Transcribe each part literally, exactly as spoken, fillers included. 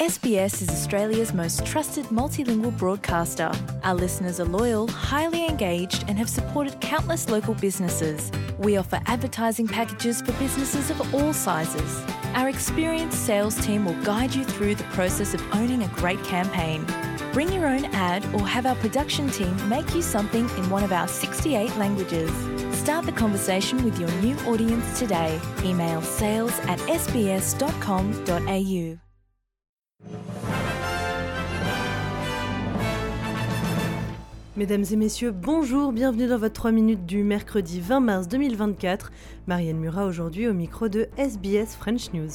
S B S is Australia's most trusted multilingual broadcaster. Our listeners are loyal, highly engaged, and have supported countless local businesses. We offer advertising packages for businesses of all sizes. Our experienced sales team will guide you through the process of owning a great campaign. Bring your own ad or have our production team make you something in one of our sixty-eight languages. Start the conversation with your new audience today. Email sales at s b s dot com dot a u. Mesdames et messieurs, bonjour, bienvenue dans votre trois minutes du mercredi vingt mars deux mille vingt-quatre. Marianne Murat aujourd'hui au micro de S B S French News.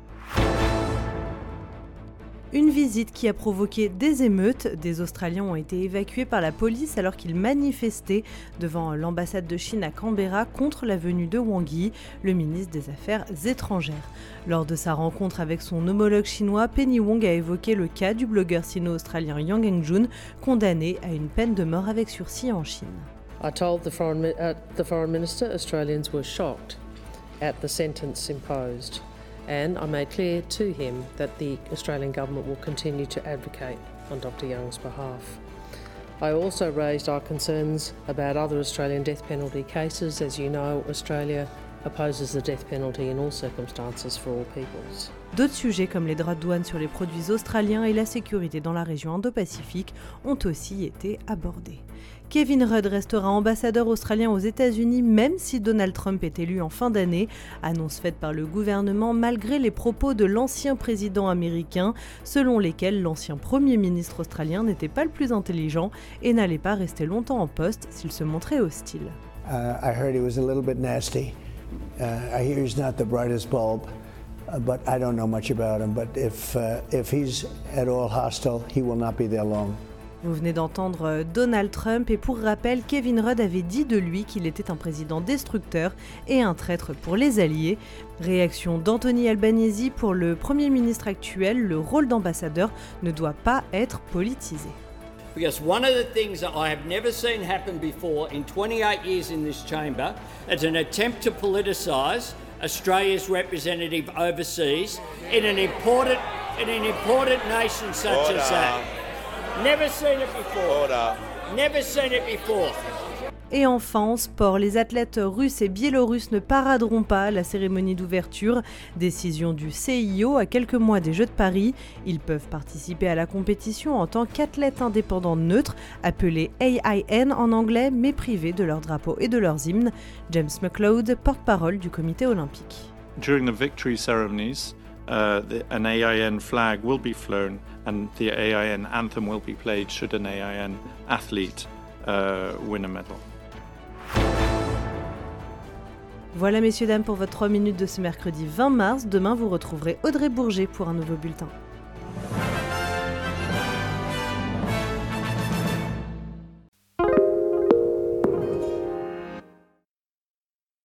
Une visite qui a provoqué des émeutes. Des Australiens ont été évacués par la police alors qu'ils manifestaient devant l'ambassade de Chine à Canberra contre la venue de Wang Yi, le ministre des Affaires étrangères. Lors de sa rencontre avec son homologue chinois, Penny Wong a évoqué le cas du blogueur sino-australien Yang Hengjun, condamné à une peine de mort avec sursis en Chine. I told the foreign, uh, the foreign minister Australians were shocked at the sentence imposed. And I made clear to him that the Australian government will continue to advocate on Doctor Young's behalf. I also raised our concerns about other Australian death penalty cases. As you know, Australia opposes the death penalty in all circumstances for all peoples. D'autres sujets comme les droits de douane sur les produits australiens et la sécurité dans la région Indo-Pacifique ont aussi été abordés. Kevin Rudd restera ambassadeur australien aux États-Unis même si Donald Trump est élu en fin d'année, annonce faite par le gouvernement malgré les propos de l'ancien président américain selon lesquels l'ancien premier ministre australien n'était pas le plus intelligent et n'allait pas rester longtemps en poste s'il se montrait hostile. Uh, I heard he was a little bit nasty. Uh, I hear he's not the brightest bulb, uh, but I don't know much about him. But if uh, if he's at all hostile, he will not be there long. Vous venez d'entendre Donald Trump et pour rappel, Kevin Rudd avait dit de lui qu'il était un président destructeur et un traître pour les alliés. Réaction d'Anthony Albanese: pour le Premier ministre actuel, le rôle d'ambassadeur ne doit pas être politisé. Because one of the things that I have never seen happen before in twenty-eight years in this chamber is an attempt to politicise Australia's representative overseas in an important in an important nation such Order. as that. Never seen it before. Order. Never seen it before. Et enfin, en sport, les athlètes russes et biélorusses ne paraderont pas à la cérémonie d'ouverture. Décision du C I O à quelques mois des Jeux de Paris. Ils peuvent participer à la compétition en tant qu'athlètes indépendants neutres, appelés A I N en anglais, mais privés de leur drapeau et de leurs hymnes. James McLeod, porte-parole du comité olympique. During the victory ceremonies, uh, the, an A I N flag will be flown and the A I N anthem will be played should an A I N athlete uh, win a medal. Voilà messieurs dames pour votre trois minutes de ce mercredi vingt mars. Demain vous retrouverez Audrey Bourget pour un nouveau bulletin.